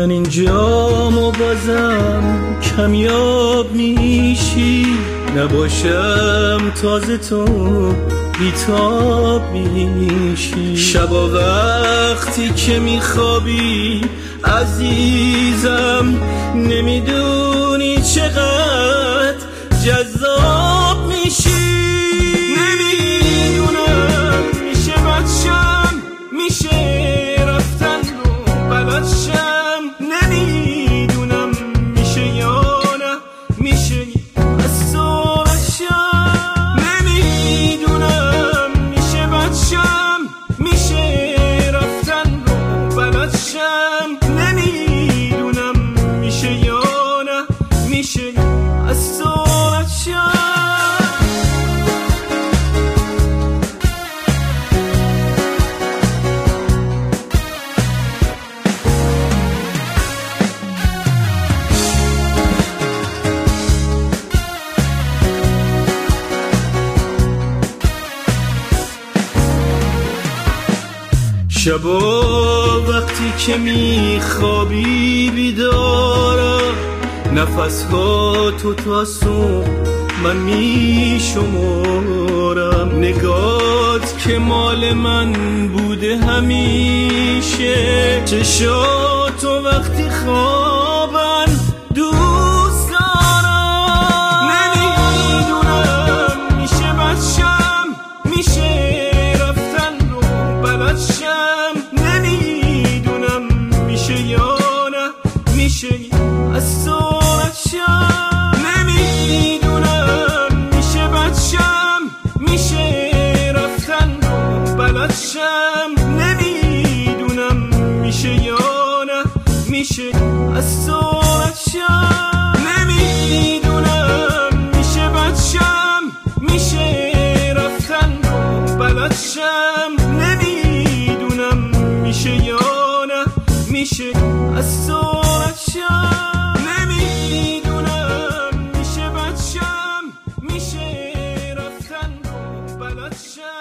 من اینجام و بازم کمیاب میشی، نباشم تازه تو بیتاب میشی. شبا وقتی که میخوابی عزیزم نمیدونی چقدر جذاب میشی. نمیدونم میشه بچم، میشه رفتن رو بلدشم، نمیدونم میشه یا نه میشه از صورتشم. نمیدونم میشه بچم، میشه رفتن رو بلدشم، نمیدونم میشه یا نه میشه از صورتشم. شبا وقتی که میخوابی بیدارم، نفسها تو تا صبح من میشمارم. نگات که مال من بوده همیشه، چشاتو وقتی خوابن دوست دارم. نمیدونم میشه بچم، میشه رفتن رو بلدشم، نمیدونم میشه یا نه میشه از صورتشم. نمیدونم میشه بچم، میشه رفتن رو بلدشم، نمیدونم میشه یا نه میشه از صورتشم. نمیدونم میشه بچم، میشه رفتن رو بلدشم، نمیدونم میشه یا نه میشه از صورتشم. نمیدونم میشه بچم، میشه رفتن رو بلدشم.